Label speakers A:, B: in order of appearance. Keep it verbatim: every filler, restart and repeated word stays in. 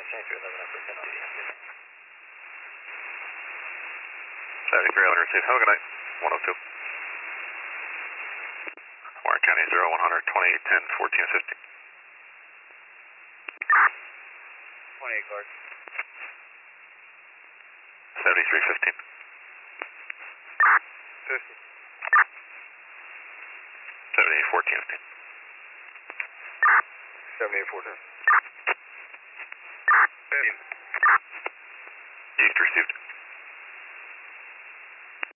A: change to eleven percent on the engine.
B: seventy-three eleven received. Have a good night. one oh two. Warren County zero one hundred twenty-eight ten fourteen fifty.
A: twenty-eight guard.
B: seventy-three fifteen.
A: fifty.
B: seventy-eight fourteen fifteen.
A: seventy-eight fourteen.
B: East received.